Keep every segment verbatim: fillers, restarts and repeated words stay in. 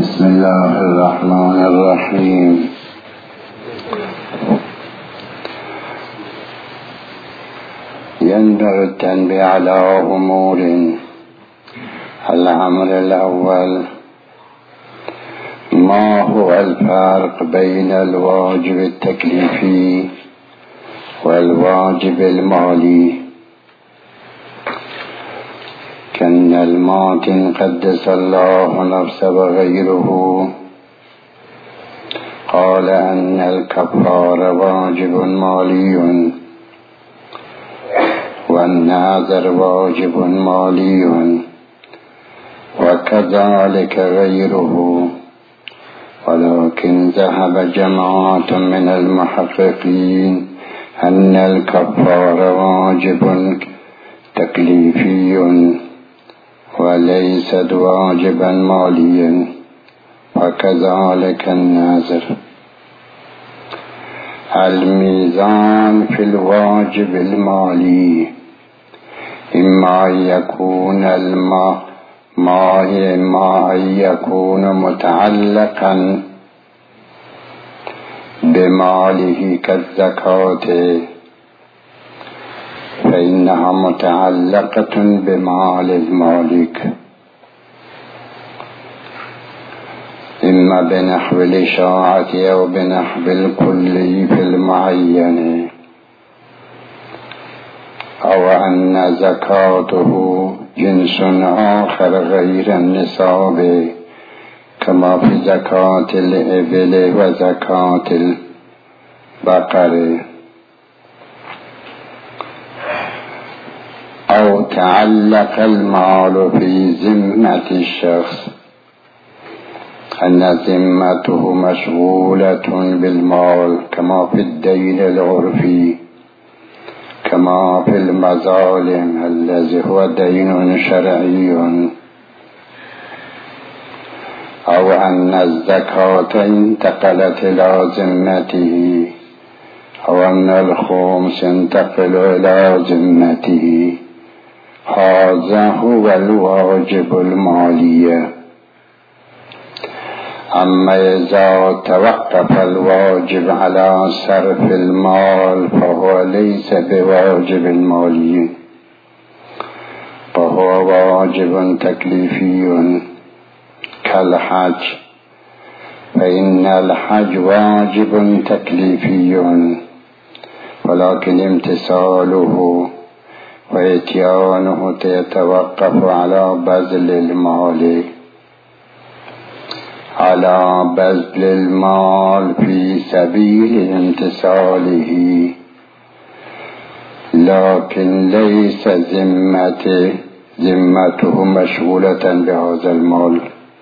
بسم الله الرحمن الرحیم. ينبغي التنبيه على أمور. الأمر الأول: ما هو الفرق بين الواجب التكليفي والواجب المالي؟ كان الماتن قدس الله نفسه وغيره قال أن الكفار واجب مالي والنذر واجب مالي وكذلك غيره، ولكن ذهب جماعة من المحققين أن الكفار واجب تكليفي وليست واجبا ماليا، وكذلك النذر. الميزان في الواجب المالي إما أن يكون الماء ما إما أن يكون متعلقا بماله كالزكاة فإنها متعلقة بمال المالك، إما بنحو الإشاعة أو بنحو الكلي في المعين، أو أن زكاته جنس آخر غير النصاب كما في زكاة الإبل وزكاة البقر، أو تعلق المال في ذمة الشخص أن ذمته مشغولة بالمال كما في الدين العرفي كما في المظالم الذي هو دين شرعي، أو أن الزكاة انتقلت إلى ذمته، أو أن الخمس ينتقل إلى ذمته. هذا هو الواجب المالي. أما إذا توقف الواجب على صرف المال فهو ليس بواجب مالي، فهو واجب تكليفي كالحج، فإن الحج واجب تكليفي ولكن امتثاله وإتيانه يتوقف على بذل المال على بذل المال في سبيل امتثاله، لكن ليس ذمته ذمته مشغولة بهذا المال،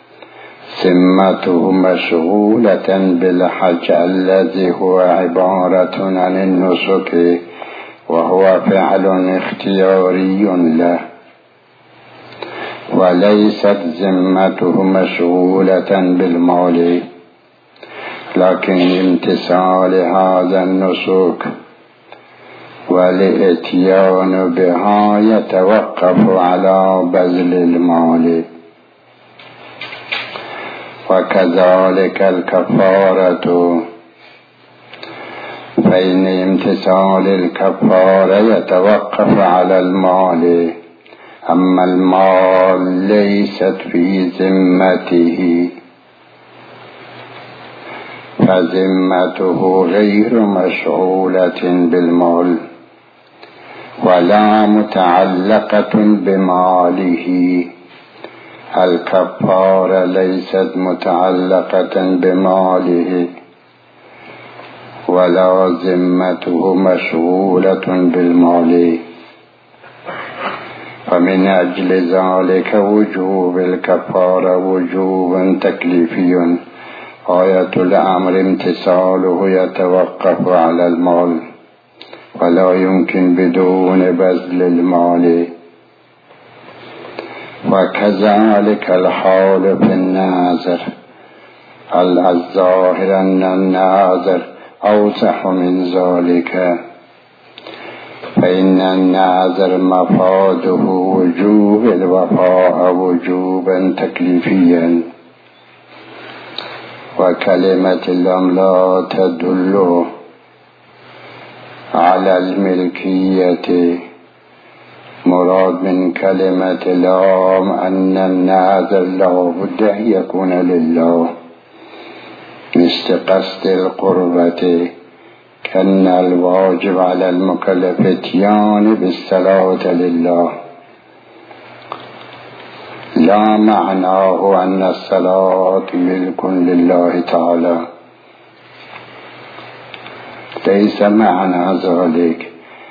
ذمته مشغولة بالحج الذي هو عبارة عن النسك وهو فعل اختياري له، وليست ذمته مشغولة بالمال، لكن امتثال هذا النسك والاتيان بها يتوقف على بذل المال. وكذلك الكفارة، فإن امتثال الكفارة يتوقف على المال، أما المال ليست في ذمته فذمته غير مشغولة بالمال ولا متعلقة بماله. الكفارة ليست متعلقة بماله ولا ذمته مشغولة بالمال، فمن أجل ذلك وجوب الكفارة وجوب تكليفي، آية الأمر امتثاله يتوقف على المال ولا يمكن بدون بذل المال. وكذلك الحال في الناذر. الظاهر أن الناذر أوسع من ذلك، فإن الناذر مفاده وجوب الوفاء وجوبا تكليفيا، وكلمة اللام لا تدل على الملكية. مراد من كلمة اللام أن النذر لا بد أن يكون لله مثل قصد القربة، كأن الواجب على المكلف اتيان بالصلاة لله، لا معناه أن الصلاة ملك لله تعالى، ليس معنى ذلك.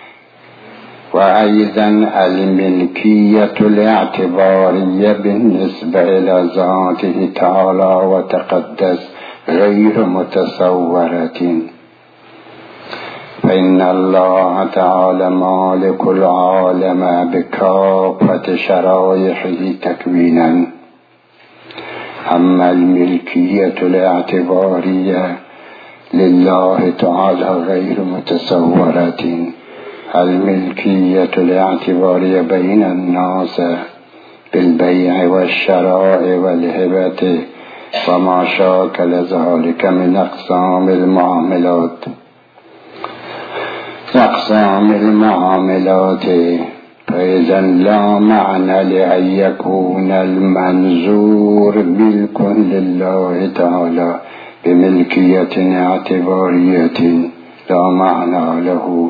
وأيضا الملكية الاعتبارية بالنسبة إلى ذاته تعالى وتقدس غير متصورة، فإن الله تعالى مالك العالم بكافة شرائحه تكوينا. أما الملكية الاعتبارية لله تعالى غير متصورة. الملكية الاعتبارية بين الناس بالبيع والشراء والهبة وما شاكل ذلك من أقسام المعاملات أقسام المعاملات فإذا لا معنى لأن يكون المنظور ملك لله تعالى بملكية اعتبارية، لا معنى له.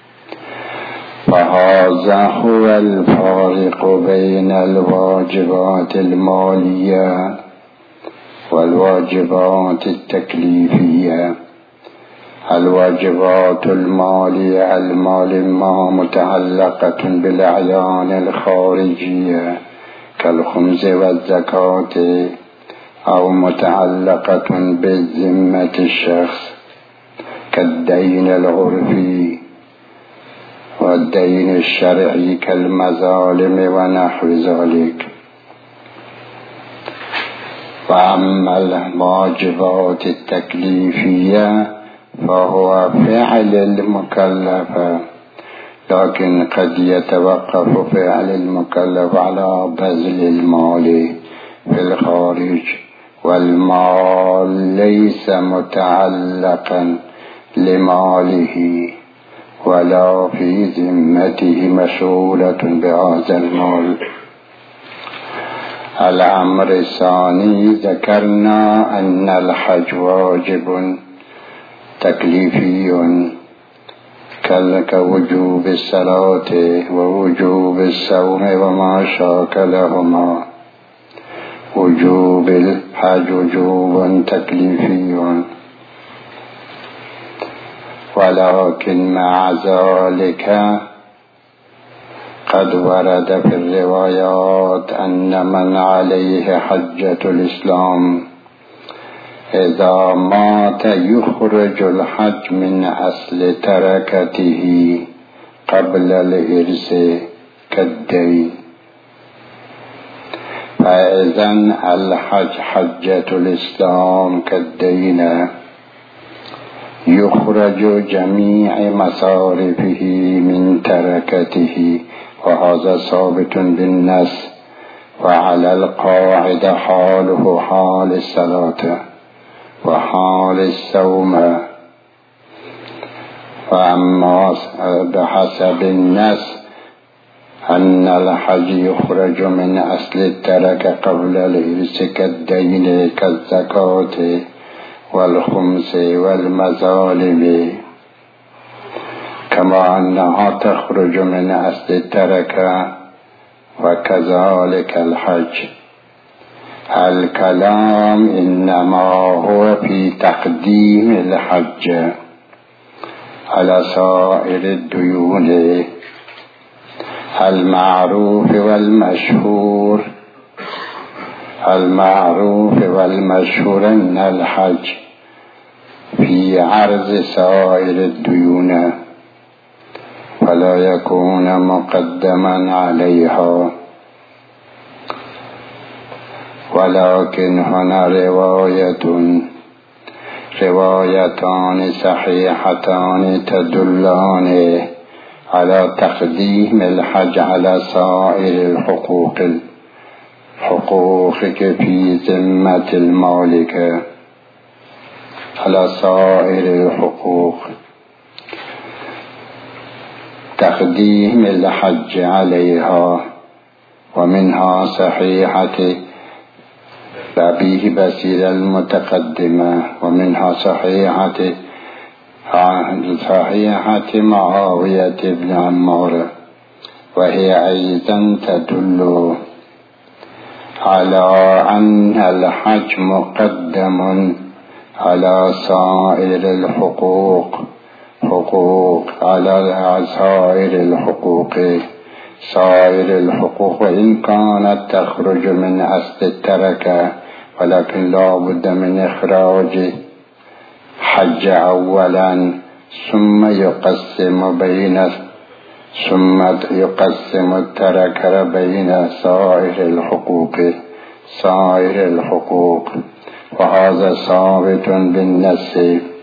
فهذا هو الفارق بين الواجبات المالية والواجبات التكليفية. الواجبات المالية المال ما متعلقة بالأعيان الخارجية كالخمس والزكاة، أو متعلقة بذمة الشخص كالدين العرفي والدين الشرعي كالمظالم ونحو ذلك. وأما الواجبات التكليفية فهو فعل المكلف، لكن قد يتوقف فعل المكلف على بذل المال في الخارج، والمال ليس متعلقا لماله ولا في ذمته مشغولة بهذا المال. الأمر الثاني ذكرنا أن الحج واجب تكليفي كوجوب الصلاة ووجوب الصوم وما شاكلهما. وجوب الحج وجوب تكليفي، ولكن مع ذلك قد ورد في الروايات أن من عليه حجة الإسلام إذا مات يخرج الحج من أصل تركته قبل الإرث كالدين. فإذا الحج حجة الإسلام كالدين، يخرج جميع مصارفه من تركته، وهذا ثابت بالنص. وعلى القاعدة حاله حال الصلاة وحال الصوم. وأما بحسب النص أن الحج يخرج من أصل الترك قبل الإرث كالدين كالزكاة والخمس والمظالم، كما أنها تخرج من أصل الترك، وكذلك الحج. الكلام إنما هو في تقديم الحج على سائر الديون المعروف والمشهور. المعروف والمشهور أن الحج في عرض سائر الديون فلا يكون مقدما عليها. ولكن هنا رواية روايتان صحيحتان تدلان على تقديم الحج على سائر الحقوق الحقوق في ذمة المالك. على سائر الحقوق. تقديم الحج عليها، ومنها صحيحة أبي بصير المتقدمة، ومنها صحيحة صحيحة معاوية بن عمار، وهي أيضا تدل على أن الحج مقدم على سائر الحقوق حقوق على سائر الحقوق سائر الحقوق وإن كانت تخرج من أصل التركة، ولكن لا بد من إخراج حج أولا ثم يقسم بين ثم يقسم التركة بين سائر الحقوق سائر الحقوق وهذا ثابت بالنص.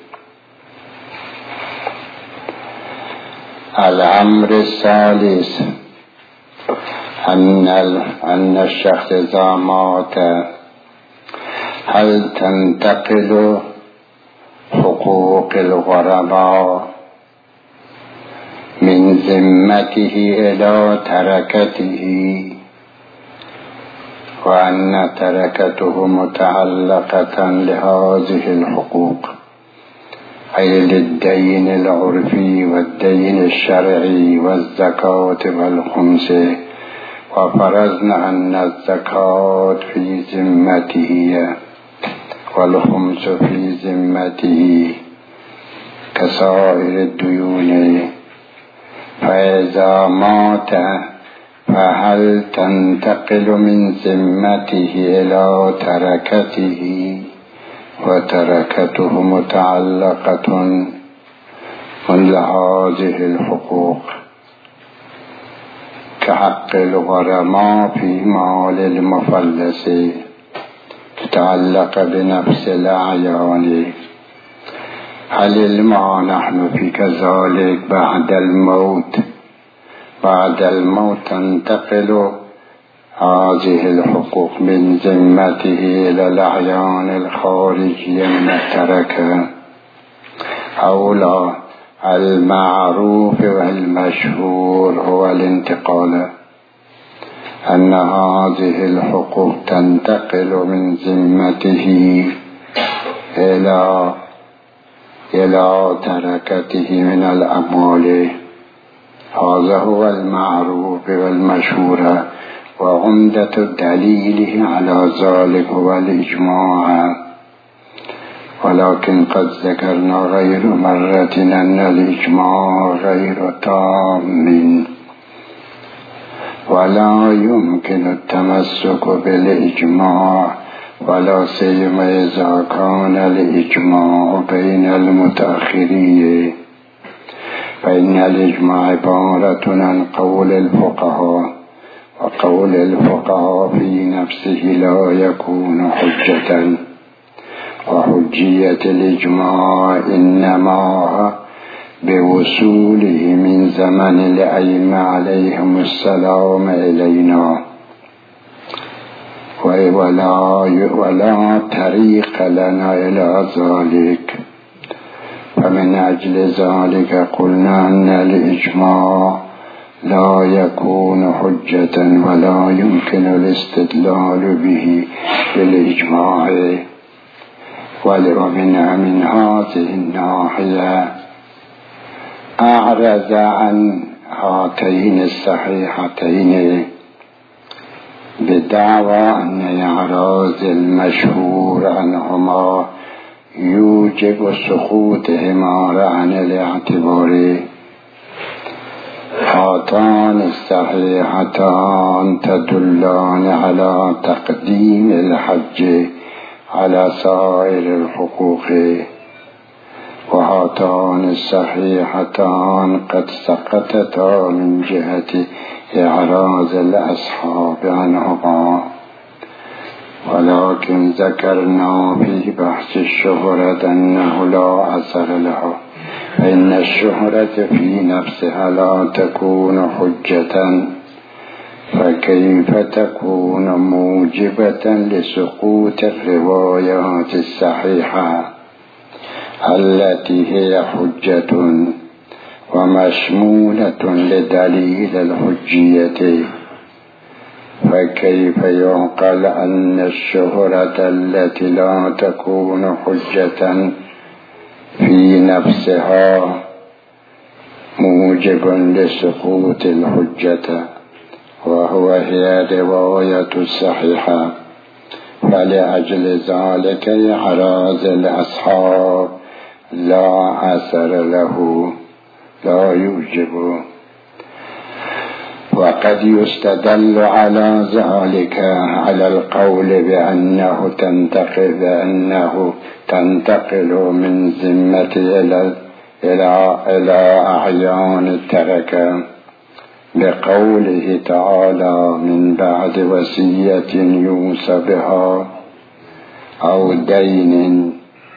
الأمر الثالث أن أن الشخص إذا مات هل تنتقل حقوق الغرباء من ذمته إلى تركته، وأن تركته متعلقة لهذه الحقوق، أي للدين العرفي والدين الشرعي والزكاة والخمس، وفرضنا أن الزكاة في ذمته والخمس في ذمته كسائر الديون. فإذا مات فهل تنتقل من ذمته إلى تركته، وتركته متعلقة من هذه الحقوق كحق الغرماء في مال المفلس تتعلق بنفس الأعيان. هل الماء نحن في كذلك بعد الموت بعد الموت تنتقل هذه الحقوق من ذمته إلى الأعيان الخارجية من التركة أو لا؟ المعروف والمشهور هو الانتقال، أن هذه الحقوق تنتقل من ذمته إلى إلى تركته من الأموال. هذا هو المعروف والمشهور، وعمدة الدليل على ذلك هو الإجماع. ولكن قد ذكرنا غير مرة أن الإجماع غير تام، ولا يمكن التمسك بالإجماع، ولا سيما إذا كان الإجماع بين المتأخرين، فإن الإجماع عبارة عن قول الفقهاء، وقول الفقهاء في نفسه لا يكون حجة، وحجية الإجماع إنما بوصوله من زمن الأئمة عليهم السلام إلينا، ولا ولا طريق لنا إلى ذلك. فمن أجل ذلك قلنا أن الإجماع لا يكون حجة، ولا يمكن الاستدلال به بالإجماع. ومن من هذه الناحية أعرض عن هاتين الصحيحتين بدعوى أن إعراض المشهور عنهما يوجب سقوطهما عن الاعتبار. هاتان الصحيحتان تدلان على تقديم الحج على سائر الحقوق، وهاتان الصحيحتان قد سقطتا من جهة إعراض الأصحاب عنهما، ولكن ذكرنا في بحث الشهرة أنه لا أثر له، فإن الشهرة في نفسها لا تكون حجة، فكيف تكون موجبة لسقوط الروايات الصحيحة؟ التي هي حجة ومشمولة لدليل الحجية، فكيف يعقل أن الشهرة التي لا تكون حجة في نفسها موجب لسقوط الحجة، وهو هي الرواية الصحيحة. فلأجل ذلك إعراض الأصحاب لا أثر له، لا يوجب. وقد يستدل على ذلك على القول بأنه تنتقل بأنه تنتقل من ذمة إلى إلى إلى أعيان التركة، بقوله تعالى: من بعد وصية يوصى بها أو دين،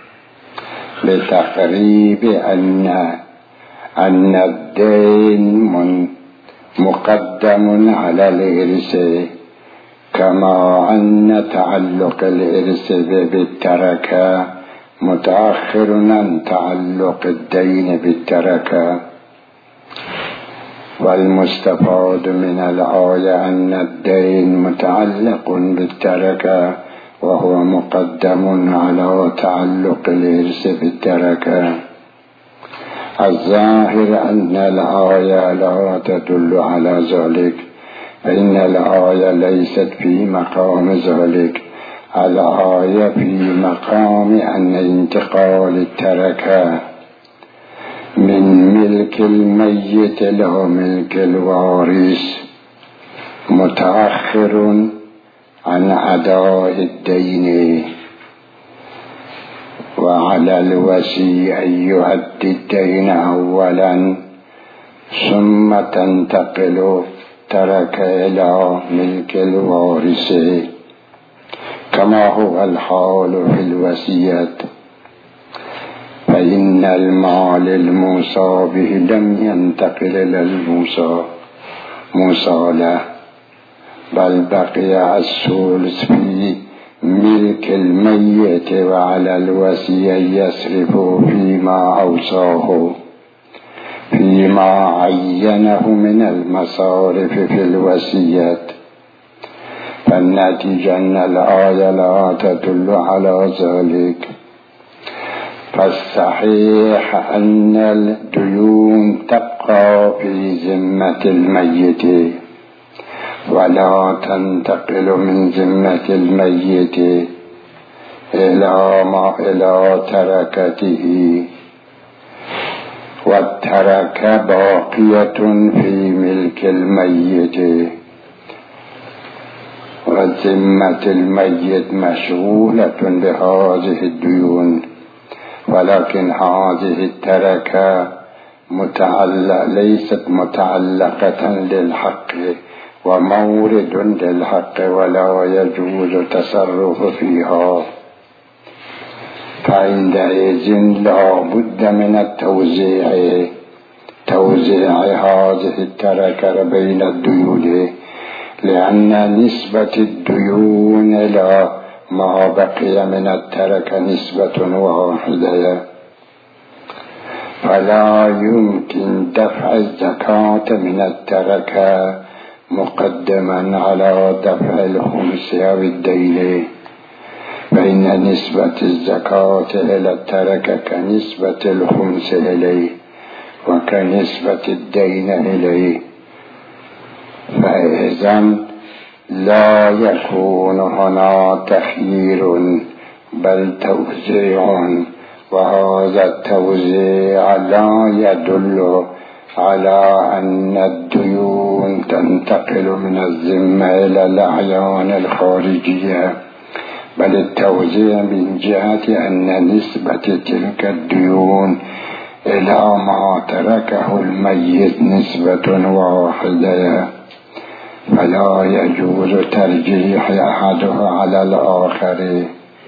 لتقريب أن أن الدين مقدم على الإرث، كما أن تعلق الإرث بالتركة متأخر عن تعلق الدين بالتركة. والمستفاد من الآية أن الدين متعلق بالتركة وهو مقدم على تعلق الإرث بالتركة. الظاهر أن الآية لا تدل على ذلك، فإن الآية ليست في مقام ذلك. الآية في مقام أن انتقال التركة من ملك الميت إلى ملك الوارث متأخر عن أداء الدين، وعلى الوصي أن يؤدي الدين أولا ثم تنتقل ترك إلى ملك الوارث، كما هو الحال في الوصية. فإن المال الموصى به لم ينتقل إلى الموصى موصى له، بل بقي الثلث في ملك الميت، وعلى الوصي أن يصرف فيما أوصاه فيما عينه من المصارف في الوصية. فالنتيجة أن الآية لا تدل على ذلك. فالصحيح أن الديون تبقى في ذمة الميت ولا تنتقل من ذمة الميت إلى ما إلى تركته، والتركة باقية في ملك الميت، وذمة الميت مشغولة بهذه الديون. ولكن هذه التركة متعلق ليست متعلقة للحق ومورد للحق، ولا يجوز التصرف فيها. فعندئذ لا بد من التوزيع توزيع هذه التركة بين الديون، لأن نسبة الديون إلى ما بقي من التركة نسبة واحدة، فلا يمكن دفع الزكاة من التركة مقدما على دفع الخمس أو الدين، فإن نسبة الزكاة إلى التركة كنسبة الخمس إليه وكنسبة الدين إليه. فإذن لا يكون هنا تخيير بل توزيع، وهذا التوزيع لا يدل على أن الديون تنتقل من الذمة إلى الأعيان الخارجية، بل التوزيع من جهة أن نسبة تلك الديون إلى ما تركه الميت نسبة واحدة، فلا يجوز ترجيح أحدها على الآخر.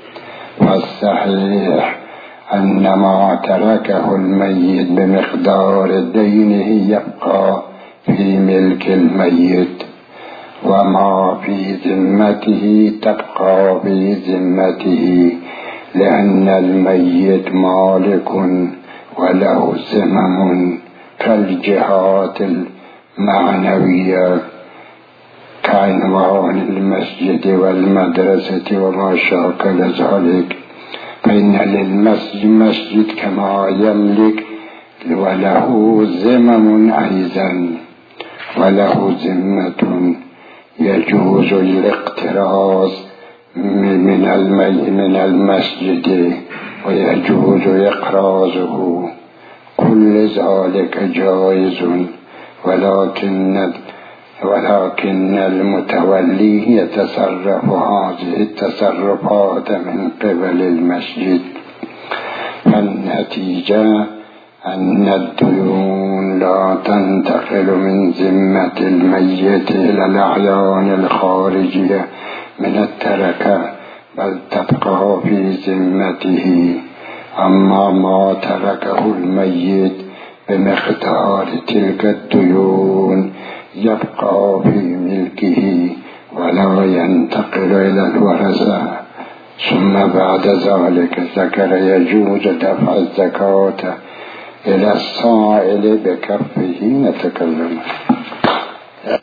فالصحيح أن ما تركه الميت بمقدار دينه يبقى في ملك الميت، وما في ذمته تبقى في ذمته، لأن الميت مالك وله ذمم كالجهات المعنوية كعنوان المسجد والمدرسة وما شاكل ذلك، فإن للمسجد كما يملك وله ذمم أيضا وله ذمة يجوز الاقتراض من من المسجد ويجوز إقراضه، كل ذلك جائز، ولكن ولكن المتولي يتصرف هذه التصرفات من قبل المسجد. فالنتيجة أن الديون لا تنتقل من ذمة الميت إلى الأعيان الخارجية من التركة، بل تبقى في ذمته. أما ما تركه الميت بمقدار تلك الديون يبقى في ملكه ولا ينتقل إلى الورثة. ثم بعد ذلك ذكر يجوز دفع الزكاة إلى السائل بكفه. نتكلم